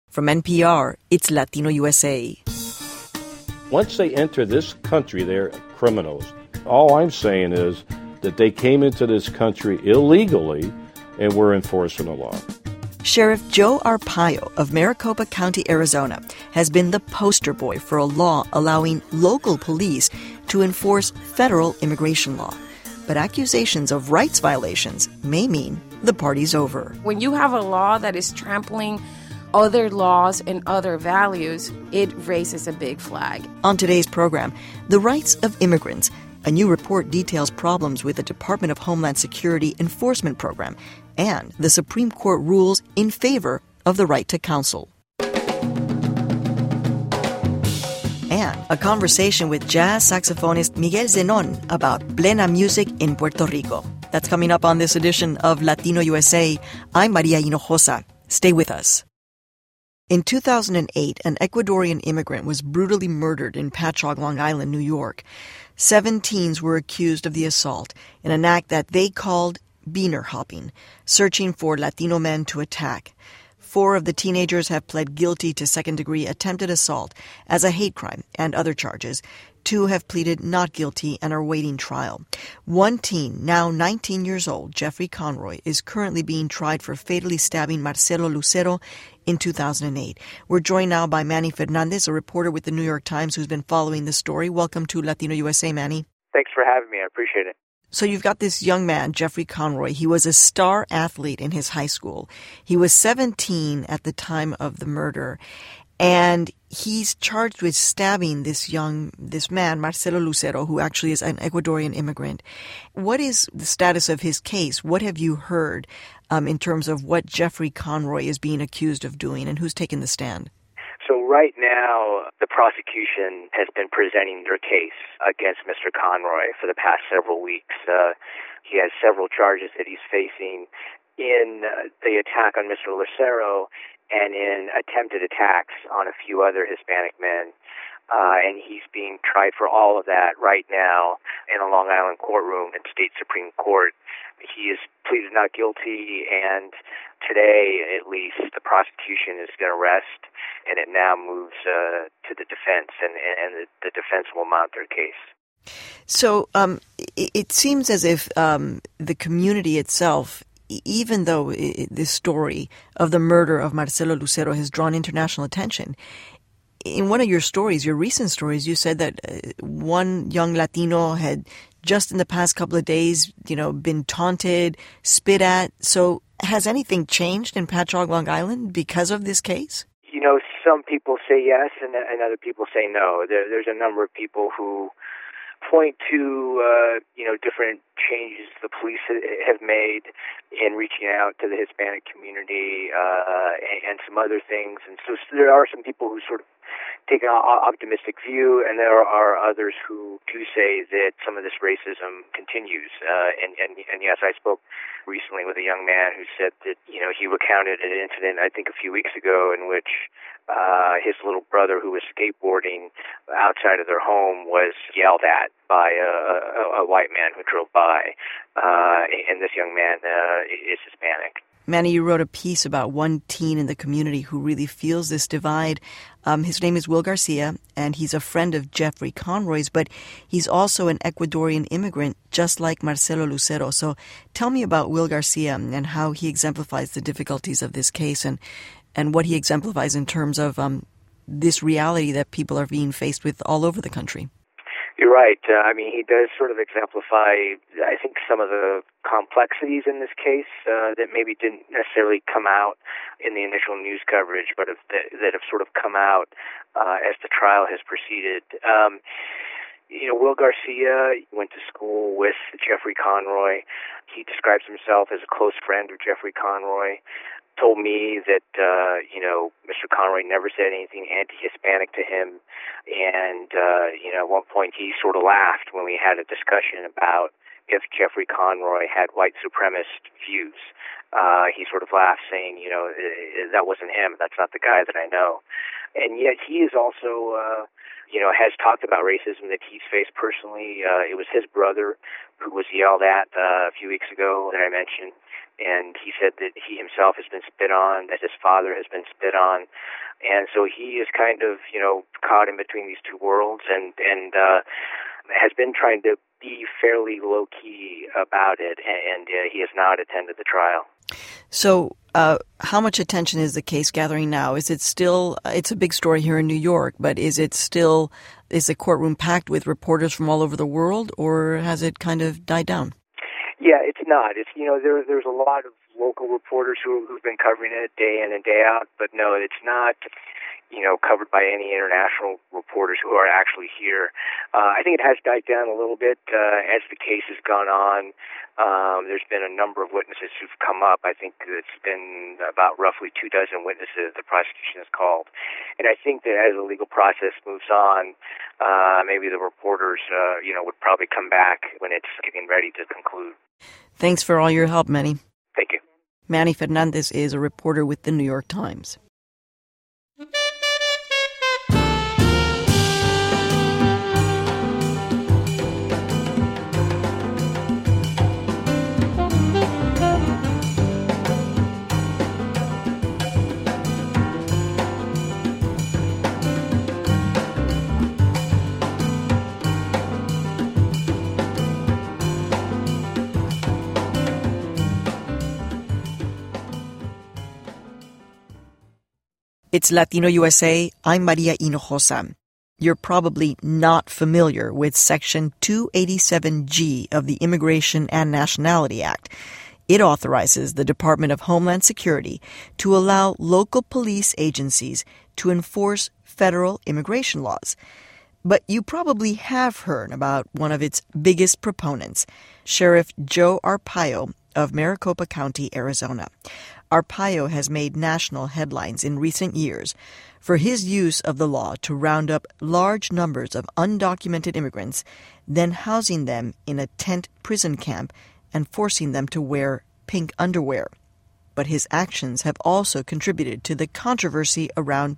From NPR, it's Latino USA. Once they enter this country, they're criminals. All I'm saying is that they came into this country illegally and were enforcing the law. Sheriff Joe Arpaio of Maricopa County, Arizona, has been the poster boy for a law allowing local police to enforce federal immigration law. But accusations of rights violations may mean the party's over. When you have a law that is trampling other laws and other values, it raises a big flag. On today's program, the rights of immigrants. A new report details problems with the Department of Homeland Security enforcement program, and the Supreme Court rules in favor of the right to counsel. And a conversation with jazz saxophonist Miguel Zenon about plena music in Puerto Rico. That's coming up on this edition of Latino USA. I'm Maria Hinojosa. Stay with us. In 2008, an Ecuadorian immigrant was brutally murdered in Patchogue, Long Island, New York. 7 teens were accused of the assault in an act that they called beaner hopping, searching for Latino men to attack. 4 of the teenagers have pled guilty to second-degree attempted assault as a hate crime and other charges. 2 have pleaded not guilty and are waiting trial. 1 teen, now 19 years old, Jeffrey Conroy, is currently being tried for fatally stabbing Marcelo Lucero in 2008. We're joined now by Manny Fernandez, a reporter with the New York Times who's been following the story. Welcome to Latino USA, Manny. Thanks for having me. I appreciate it. So you've got this young man, Jeffrey Conroy. He was a star athlete in his high school. He was 17 at the time of the murder, and he's charged with stabbing this man, Marcelo Lucero, who actually is an Ecuadorian immigrant. What is the status of his case? What have you heard in terms of what Jeffrey Conroy is being accused of doing, and who's taken the stand? So right now, the prosecution has been presenting their case against Mr. Conroy for the past several weeks. He has several charges that he's facing in the attack on Mr. Lucero and in attempted attacks on a few other Hispanic men. And he's being tried for all of that right now in a Long Island courtroom in State Supreme Court. He is pleaded not guilty, and today, at least, the prosecution is going to rest, and it now moves to the defense, and the defense will mount their case. So it seems as if the community itself, even though this story of the murder of Marcelo Lucero has drawn international attention, in one of your stories, your recent stories, you said that one young Latino had just in the past couple of days, been taunted, spit at. So has anything changed in Patchogue, Long Island because of this case? Some people say yes and other people say no. There's a number of people who point to, different changes the police have made in reaching out to the Hispanic community and some other things. And so there are some people who sort of take an optimistic view, and there are others who do say that some of this racism continues. And yes, I spoke recently with a young man who said that, he recounted an incident, I think a few weeks ago, in which his little brother, who was skateboarding outside of their home, was yelled at by a white man who drove by, and this young man is Hispanic. Manny, you wrote a piece about one teen in the community who really feels this divide. His name is Will Garcia, and he's a friend of Jeffrey Conroy's, but he's also an Ecuadorian immigrant, just like Marcelo Lucero. So tell me about Will Garcia and how he exemplifies the difficulties of this case and what he exemplifies in terms of this reality that people are being faced with all over the country. You're right. He does sort of exemplify, I think, some of the complexities in this case that maybe didn't necessarily come out in the initial news coverage, but that have sort of come out as the trial has proceeded. Will Garcia went to school with Jeffrey Conroy. He describes himself as a close friend of Jeffrey Conroy. Told me that, Mr. Conroy never said anything anti-Hispanic to him. And, at one point he sort of laughed when we had a discussion about if Jeffrey Conroy had white supremacist views. He sort of laughed, saying, that wasn't him. That's not the guy that I know. And yet he is also, has talked about racism that he's faced personally. It was his brother who was yelled at a few weeks ago that I mentioned. And he said that he himself has been spit on, that his father has been spit on. And so he is kind of, caught in between these two worlds and has been trying to be fairly low-key about it, and he has not attended the trial. So how much attention is the case gathering now? Is it still, it's a big story here in New York, but is the courtroom packed with reporters from all over the world, or has it kind of died down? Yeah, it's not. It's, there's a lot of local reporters who've been covering it day in and day out, but no, it's not, covered by any international reporters who are actually here. I think it has died down a little bit as the case has gone on. There's been a number of witnesses who've come up. I think it's been about roughly 24 witnesses the prosecution has called. And I think that as the legal process moves on, maybe the reporters, would probably come back when it's getting ready to conclude. Thanks for all your help, Manny. Thank you. Manny Fernandez is a reporter with the New York Times. It's Latino USA. I'm Maria Hinojosa. You're probably not familiar with Section 287G of the Immigration and Nationality Act. It authorizes the Department of Homeland Security to allow local police agencies to enforce federal immigration laws. But you probably have heard about one of its biggest proponents, Sheriff Joe Arpaio of Maricopa County, Arizona. Arpaio has made national headlines in recent years for his use of the law to round up large numbers of undocumented immigrants, then housing them in a tent prison camp and forcing them to wear pink underwear. But his actions have also contributed to the controversy around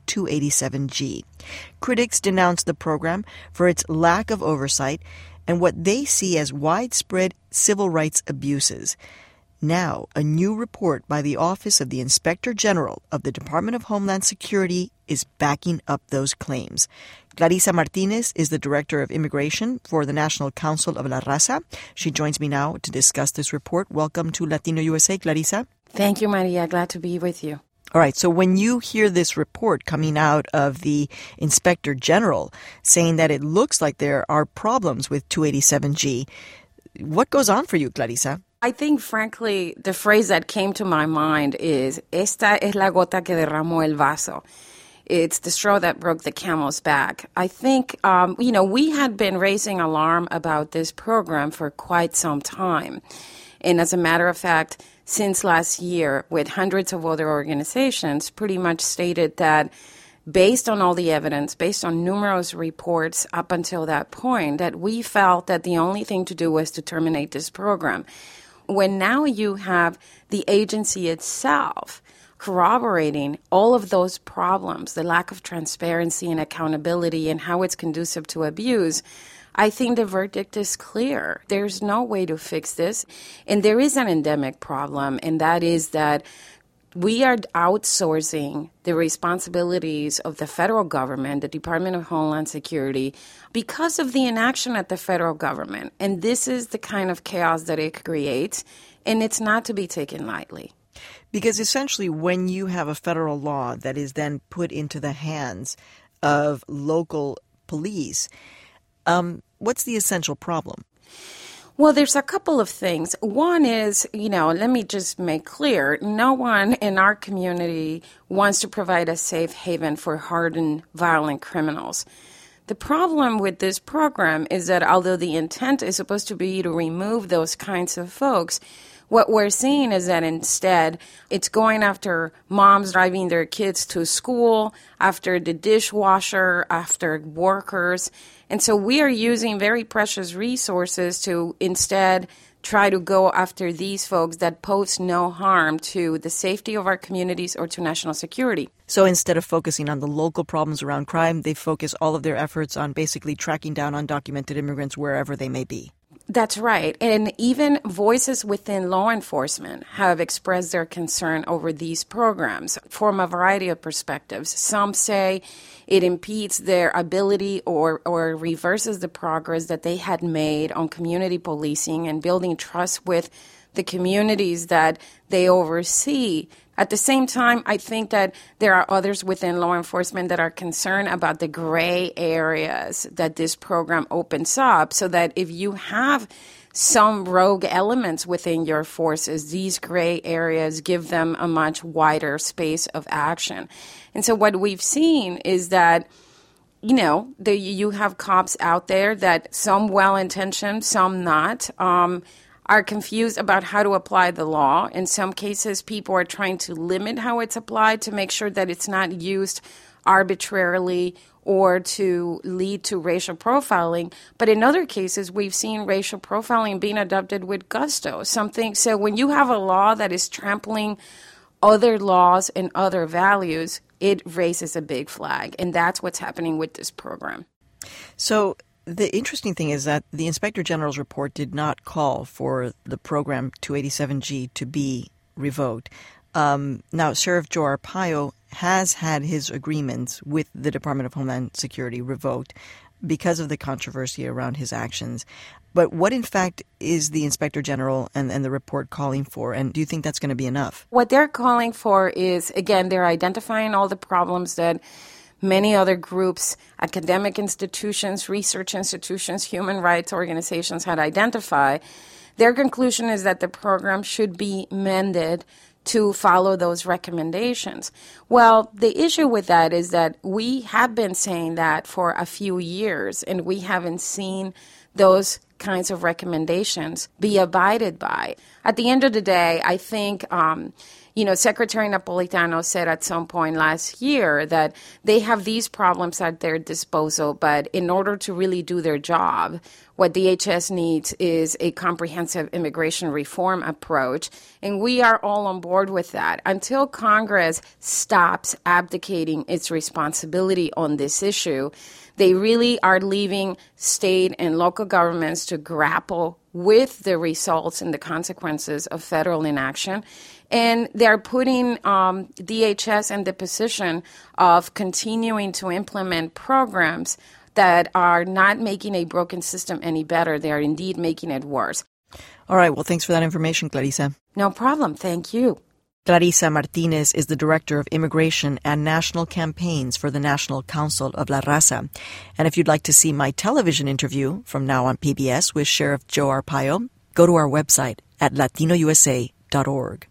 287G. Critics denounce the program for its lack of oversight and what they see as widespread civil rights abuses. Now, a new report by the Office of the Inspector General of the Department of Homeland Security is backing up those claims. Clarissa Martinez is the Director of Immigration for the National Council of La Raza. She joins me now to discuss this report. Welcome to Latino USA, Clarissa. Thank you, Maria. Glad to be with you. All right, so when you hear this report coming out of the Inspector General saying that it looks like there are problems with 287G, what goes on for you, Clarissa? I think, frankly, the phrase that came to my mind is, esta es la gota que derramó el vaso. It's the straw that broke the camel's back. I think, we had been raising alarm about this program for quite some time. And as a matter of fact, since last year, with hundreds of other organizations, pretty much stated that based on all the evidence, based on numerous reports up until that point, that we felt that the only thing to do was to terminate this program. When now you have the agency itself corroborating all of those problems, the lack of transparency and accountability and how it's conducive to abuse, I think the verdict is clear. There's no way to fix this. And there is an endemic problem, and that is that we are outsourcing the responsibilities of the federal government, the Department of Homeland Security, because of the inaction at the federal government. And this is the kind of chaos that it creates, and it's not to be taken lightly. Because essentially when you have a federal law that is then put into the hands of local police, what's the essential problem? Well, there's a couple of things. One is, let me just make clear, no one in our community wants to provide a safe haven for hardened, violent criminals. The problem with this program is that although the intent is supposed to be to remove those kinds of folks, what we're seeing is that instead it's going after moms driving their kids to school, after the dishwasher, after workers. And so we are using very precious resources to instead try to go after these folks that pose no harm to the safety of our communities or to national security. So instead of focusing on the local problems around crime, they focus all of their efforts on basically tracking down undocumented immigrants wherever they may be. That's right. And even voices within law enforcement have expressed their concern over these programs from a variety of perspectives. Some say it impedes their ability or reverses the progress that they had made on community policing and building trust with the communities that they oversee. At the same time, I think that there are others within law enforcement that are concerned about the gray areas that this program opens up, so that if you have some rogue elements within your forces, these gray areas give them a much wider space of action. And so what we've seen is that, you know, you have cops out there that some well-intentioned, some not, are confused about how to apply the law. In some cases, people are trying to limit how it's applied to make sure that it's not used arbitrarily or to lead to racial profiling. But in other cases, we've seen racial profiling being adopted with gusto. So when you have a law that is trampling other laws and other values, it raises a big flag. And that's what's happening with this program. So the interesting thing is that the Inspector General's report did not call for the program 287G to be revoked. Now, Sheriff Joe Arpaio has had his agreements with the Department of Homeland Security revoked because of the controversy around his actions. But what, in fact, is the Inspector General and the report calling for? And do you think that's going to be enough? What they're calling for is, again, they're identifying all the problems that many other groups, academic institutions, research institutions, human rights organizations had identified. Their conclusion is that the program should be mended to follow those recommendations. Well, the issue with that is that we have been saying that for a few years, and we haven't seen those kinds of recommendations be abided by. At the end of the day, I think Secretary Napolitano said at some point last year that they have these problems at their disposal, but in order to really do their job, what DHS needs is a comprehensive immigration reform approach, and we are all on board with that. Until Congress stops abdicating its responsibility on this issue, they really are leaving state and local governments to grapple with the results and the consequences of federal inaction. And they're putting DHS in the position of continuing to implement programs that are not making a broken system any better. They are indeed making it worse. All right. Well, thanks for that information, Clarissa. No problem. Thank you. Clarissa Martinez is the Director of Immigration and National Campaigns for the National Council of La Raza. And if you'd like to see my television interview from now on PBS with Sheriff Joe Arpaio, go to our website at latinousa.org.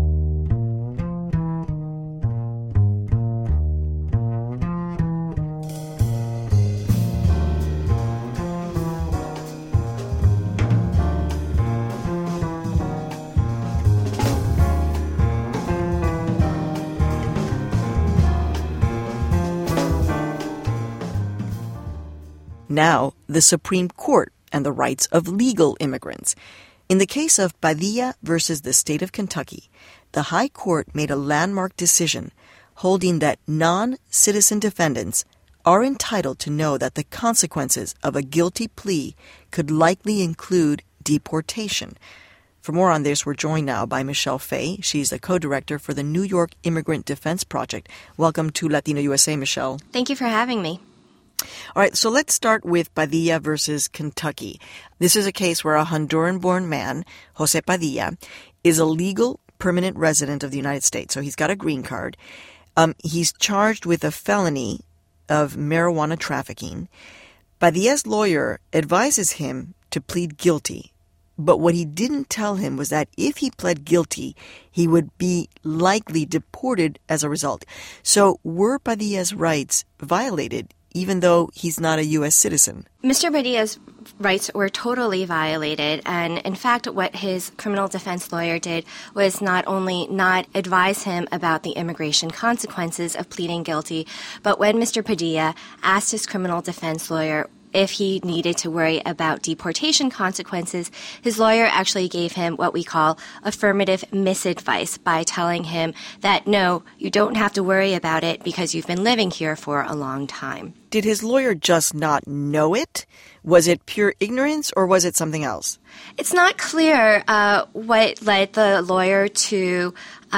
Now, the Supreme Court and the rights of legal immigrants. In the case of Padilla versus the state of Kentucky, the High Court made a landmark decision holding that non-citizen defendants are entitled to know that the consequences of a guilty plea could likely include deportation. For more on this, we're joined now by Michelle Fay. She's the co-director for the New York Immigrant Defense Project. Welcome to Latino USA, Michelle. Thank you for having me. All right, so let's start with Padilla versus Kentucky. This is a case where a Honduran-born man, Jose Padilla, is a legal permanent resident of the United States. So he's got a green card. He's charged with a felony of marijuana trafficking. Padilla's lawyer advises him to plead guilty. But what he didn't tell him was that if he pled guilty, he would be likely deported as a result. So were Padilla's rights violated, even though he's not a U.S. citizen? Mr. Padilla's rights were totally violated, and in fact what his criminal defense lawyer did was not only not advise him about the immigration consequences of pleading guilty, but when Mr. Padilla asked his criminal defense lawyer if he needed to worry about deportation consequences, his lawyer actually gave him what we call affirmative misadvice by telling him that, no, you don't have to worry about it because you've been living here for a long time. did his lawyer just not know it? Was it pure ignorance or was it something else? It's not clear what led the lawyer to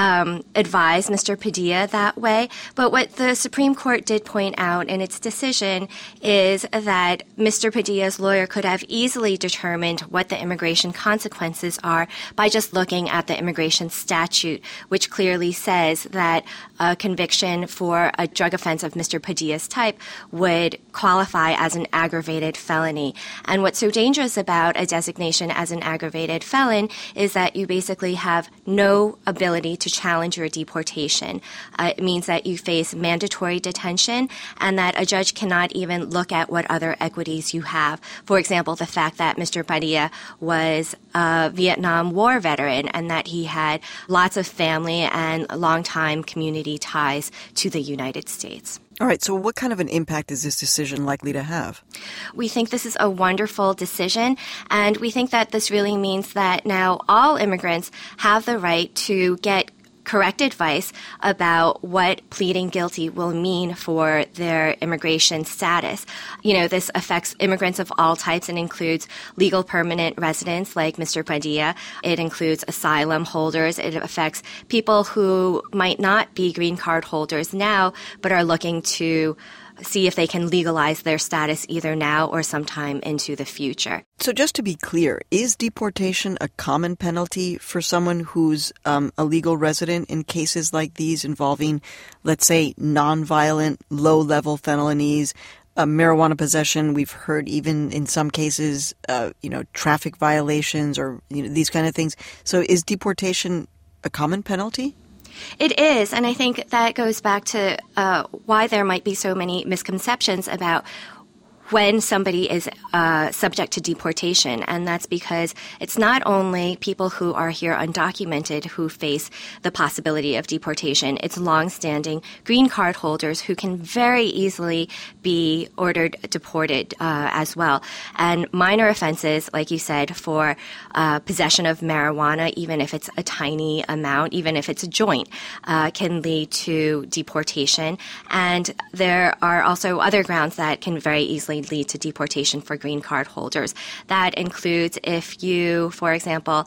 advise Mr. Padilla that way, but what the Supreme Court did point out in its decision is that Mr. Padilla's lawyer could have easily determined what the immigration consequences are by just looking at the immigration statute, which clearly says that a conviction for a drug offense of Mr. Padilla's type would qualify as an aggravated felony. And what's so dangerous about a designation as an aggravated felon is that you basically have no ability to challenge your deportation. It means that you face mandatory detention and that a judge cannot even look at what other equities you have. For example, the fact that Mr. Padilla was a Vietnam War veteran and that he had lots of family and long-time community ties to the United States. All right, so what kind of an impact is this decision likely to have? We think this is a wonderful decision, and we think that this really means that now all immigrants have the right to get correct advice about what pleading guilty will mean for their immigration status. You know, this affects immigrants of all types and includes legal permanent residents like Mr. Padilla. It includes asylum holders. It affects people who might not be green card holders now but are looking to see if they can legalize their status either now or sometime into the future. So just to be clear, is deportation a common penalty for someone who's a legal resident in cases like these involving, let's say, nonviolent, low-level felonies, marijuana possession? We've heard even in some cases, traffic violations or these kind of things. So is deportation a common penalty? It is, and I think that goes back to why there might be so many misconceptions about when somebody is subject to deportation, and that's because it's not only people who are here undocumented who face the possibility of deportation. It's longstanding green card holders who can very easily be ordered deported as well. And minor offenses, like you said, for possession of marijuana, even if it's a tiny amount, even if it's a joint, can lead to deportation. And there are also other grounds that can very easily lead to deportation for green card holders. That includes if you, for example,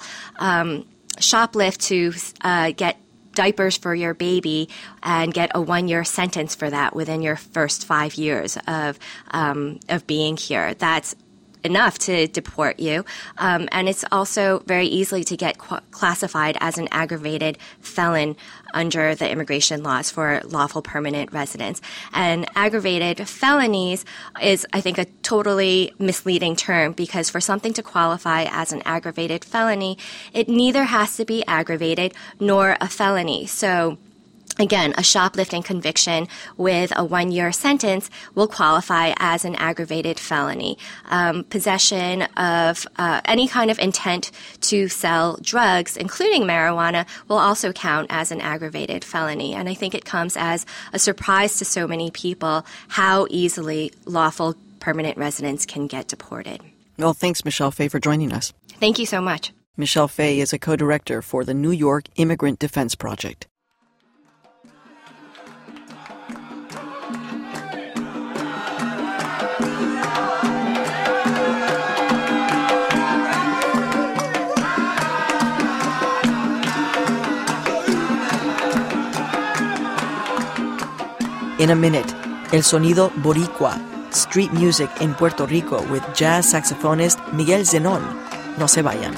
shoplift to get diapers for your baby and get a 1-year sentence for that within your first 5 years of being here. That's enough to deport you. And it's also very easily to get classified as an aggravated felon under the immigration laws for lawful permanent residents. And aggravated felonies is, I think, a totally misleading term because for something to qualify as an aggravated felony, it neither has to be aggravated nor a felony. So again, a shoplifting conviction with a 1-year sentence will qualify as an aggravated felony. Possession of any kind of intent to sell drugs, including marijuana, will also count as an aggravated felony. And I think it comes as a surprise to so many people how easily lawful permanent residents can get deported. Well, thanks, Michelle Fay, for joining us. Thank you so much. Michelle Fay is a co-director for the New York Immigrant Defense Project. In a minute, El Sonido Boricua, street music in Puerto Rico with jazz saxophonist Miguel Zenón. No se vayan.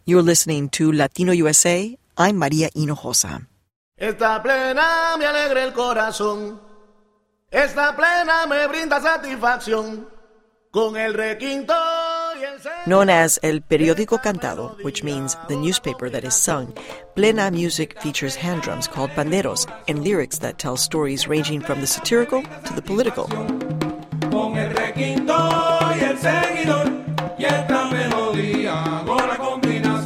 You're listening to Latino USA. I'm Maria Hinojosa. Esta plena me alegra el corazón. Esta plena me brinda satisfacción. Con el requinto y el... Known as El Periódico Cantado, which means the newspaper that is sung, Plena Music features hand drums called panderos and lyrics that tell stories ranging from the satirical to the political. Con el requinto y el seguidor, y esta melodía con la combinación.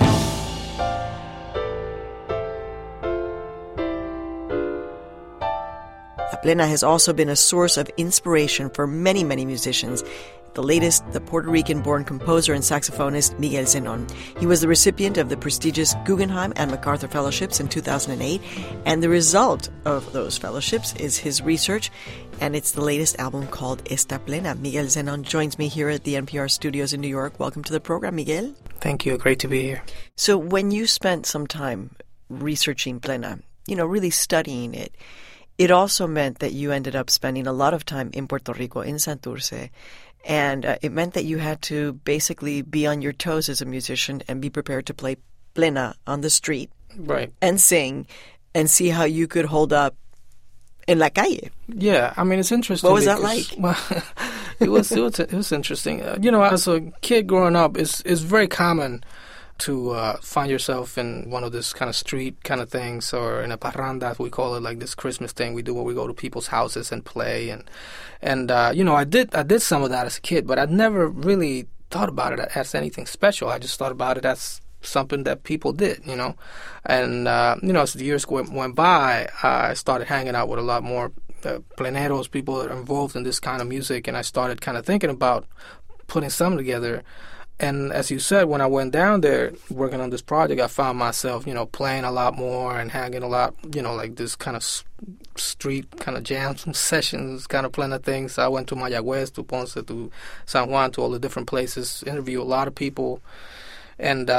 La Plena has also been a source of inspiration for many, many musicians. The latest, the Puerto Rican-born composer and saxophonist Miguel Zenón. He was the recipient of the prestigious Guggenheim and MacArthur Fellowships in 2008, and the result of those fellowships is his research, and it's the latest album called Esta Plena. Miguel Zenón joins me here at the NPR studios in New York. Welcome to the program, Miguel. Thank you. Great to be here. So when you spent some time researching Plena, really studying it, it also meant that you ended up spending a lot of time in Puerto Rico, in Santurce, and it meant that you had to basically be on your toes as a musician and be prepared to play Plena on the street. Right. And sing and see how you could hold up in la calle. Yeah, I mean, it's interesting. What was that like? Well, it was interesting. As a kid growing up, it's very common to find yourself in one of this kind of street kind of things, or in a parranda, we call it, like this Christmas thing we do where we go to people's houses and play. And I did some of that as a kid, but I'd never really thought about it as anything special. I just thought about it as something that people did, And, as the years went by, I started hanging out with a lot more pleneros, people that are involved in this kind of music, and I started kind of thinking about putting something together. And as you said, when I went down there working on this project, I found myself, playing a lot more and hanging a lot, like this kind of street kind of jam sessions, kind of plenty of things. I went to Mayagüez, to Ponce, to San Juan, to all the different places, interviewed a lot of people, and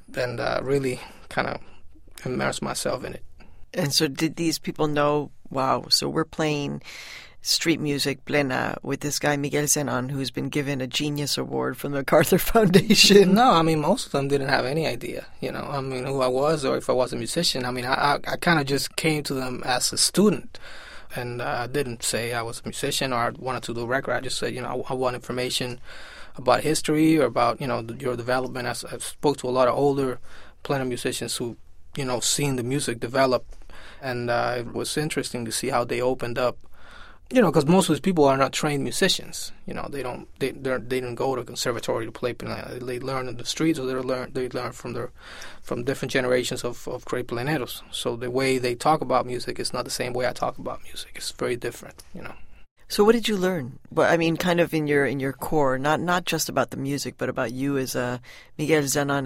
really kind of immersed myself in it. And so did these people know, wow, so we're playing street music, Plena, with this guy Miguel Zenón, who's been given a Genius Award from the MacArthur Foundation? No, I mean, most of them didn't have any idea, who I was or if I was a musician. I mean, I kind of just came to them as a student, and I didn't say I was a musician or I wanted to do a record. I just said, I want information about history or about, your development. I spoke to a lot of older Plena musicians who, seen the music develop, and it was interesting to see how they opened up. Because most of these people are not trained musicians. They didn't go to conservatory to play Plena. They learn in the streets, or they learn from different generations of great pleneros. So the way they talk about music is not the same way I talk about music. It's very different. So what did you learn? Well, I mean, kind of in your core, not just about the music, but about you as a Miguel Zenón,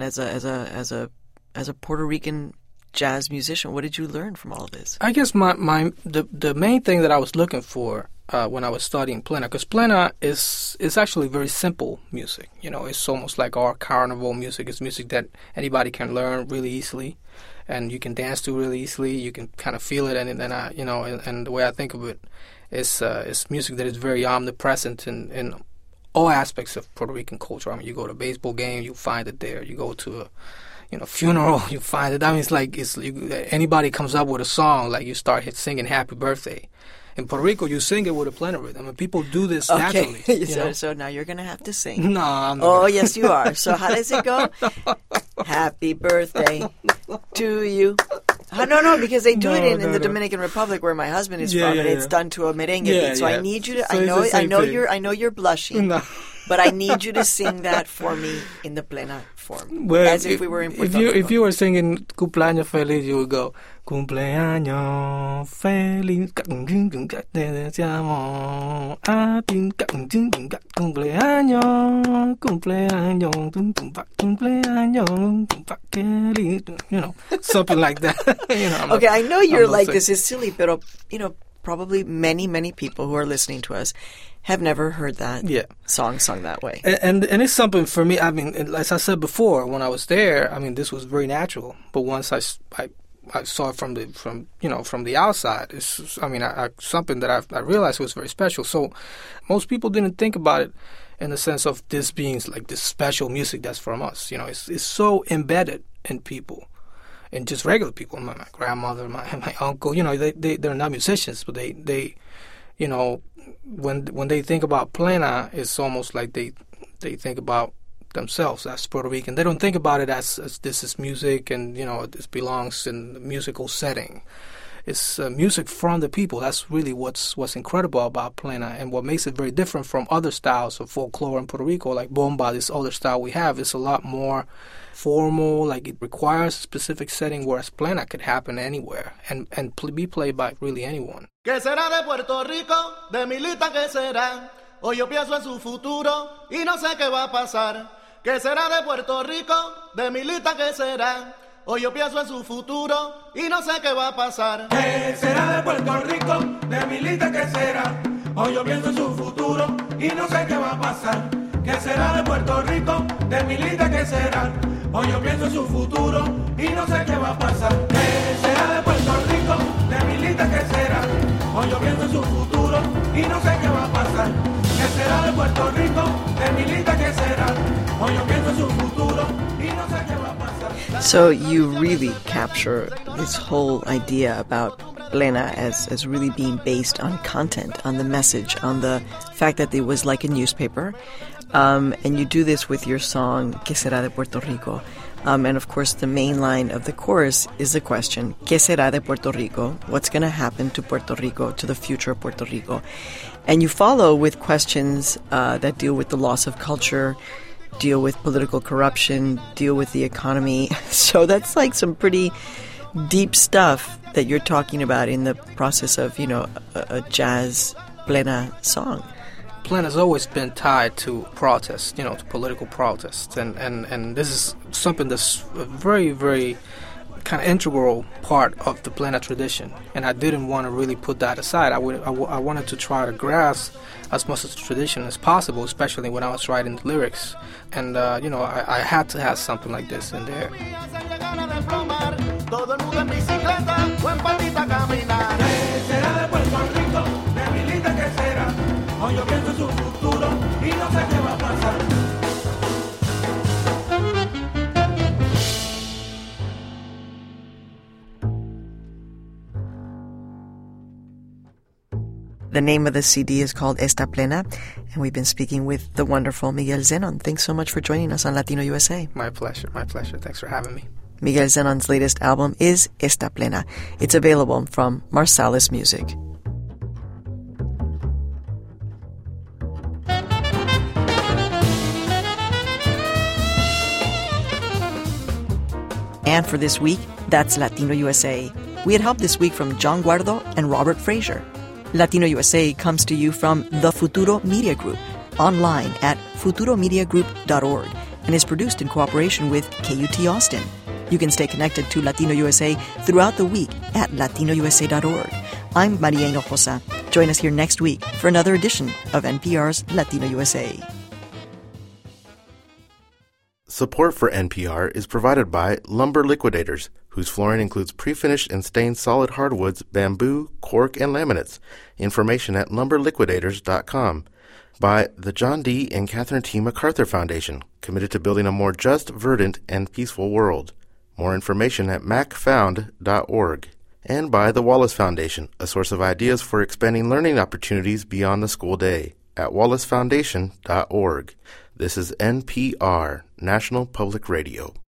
as a Puerto Rican jazz musician. What did you learn from all of this? I guess the main thing that I was looking for when I was studying Plena, because Plena is actually very simple music. It's almost like our carnival music. It's music that anybody can learn really easily, and you can dance to really easily. You can kind of feel it, and the way I think of it is music that is very omnipresent in all aspects of Puerto Rican culture. I mean, you go to a baseball game, you find it there. You go to a funeral, you find it. I mean, anybody comes up with a song, like you start singing Happy Birthday. In Puerto Rico, you sing it with a Plena rhythm, and people do this naturally. So now you're going to have to sing. No, I'm not. Oh, yes, you are. So how does it go? Happy birthday to you. No, because they do it in the Dominican Republic, where my husband is from, and it's done to a merengue beat. So I need you to. So I know you're blushing. No. But I need you to sing that for me in the Plena form, as if we were in Puerto Rico. If you were singing Cumpleaños Feliz, you would go Cumpleaños Feliz, deseamos a ti, Cumpleaños, something like that. Okay, I know you're like, this is silly, but probably many, many people who are listening to us have never heard that song sung that way. And it's something for me. I mean, as I said before, when I was there, I mean, this was very natural. But once I saw it from the outside, it's something that I realized was very special. So most people didn't think about it in the sense of this being like this special music that's from us. You know, it's so embedded in people, and just regular people. My grandmother, my uncle. You know, they're not musicians, but they you know, when they think about plena, it's almost like they think about themselves as Puerto Rican. They don't think about it as this is music and, you know, this belongs in a musical setting. It's music from the people. That's really what's incredible about plena, and what makes it very different from other styles of folklore in Puerto Rico, like bomba, this other style we have. It's a lot more formal, like it requires a specific setting, whereas plena could happen anywhere and be played by really anyone. ¿Qué será de Puerto Rico? De Milita, ¿qué será? Hoy yo pienso en su futuro y no sé qué va a pasar. ¿Qué será de Puerto Rico? De Milita, ¿qué será? Hoy yo pienso en su futuro y no sé qué va a pasar. ¿Qué será de Puerto Rico? De Milita, ¿qué será? Hoy yo pienso en su futuro y no sé qué va a pasar. ¿Qué será de Puerto Rico? De Milita, ¿qué será? Hoy yo pienso en su futuro y no sé qué va a pasar. ¿Qué será de Puerto Rico? De Milita, ¿qué será? Hoy yo pienso en su futuro y no sé qué va a pasar. ¿Qué será de Puerto Rico? De Milita, ¿qué será? Hoy yo pienso en su futuro y no sé qué va a pasar. So you really capture this whole idea about plena as really being based on content, on the message, on the fact that it was like a newspaper. And you do this with your song, ¿Qué será de Puerto Rico? And of course, the main line of the chorus is the question, ¿Qué será de Puerto Rico? What's going to happen to Puerto Rico, to the future of Puerto Rico? And you follow with questions that deal with the loss of culture, deal with political corruption, deal with the economy. So that's like some pretty deep stuff that you're talking about in the process of, you know, a jazz plena song. Plena has always been tied to protest, you know, to political protests, and this is something that's a very, very kind of integral part of the plena tradition, and I didn't want to really put that aside. I wanted to try to grasp as much of the tradition as possible, especially when I was writing the lyrics, and you know, I had to have something like this in there. Hoy yo pienso en su futuro y no sé qué va a pasar. The name of the CD is called Esta Plena, and we've been speaking with the wonderful Miguel Zenon. Thanks so much for joining us on Latino USA. My pleasure, my pleasure. Thanks for having me. Miguel Zenon's latest album is Esta Plena. It's available from Marsalis Music. And for this week, that's Latino USA. We had help this week from John Guardo and Robert Frazier. Latino USA comes to you from the Futuro Media Group, online at futuromediagroup.org, and is produced in cooperation with KUT Austin. You can stay connected to Latino USA throughout the week at latinousa.org. I'm Maria Hinojosa. Join us here next week for another edition of NPR's Latino USA. Support for NPR is provided by Lumber Liquidators, whose flooring includes pre-finished and stained solid hardwoods, bamboo, cork, and laminates. Information at lumberliquidators.com. By the John D. and Catherine T. MacArthur Foundation, committed to building a more just, verdant, and peaceful world. More information at macfound.org. And by the Wallace Foundation, a source of ideas for expanding learning opportunities beyond the school day, at wallacefoundation.org. This is NPR, National Public Radio.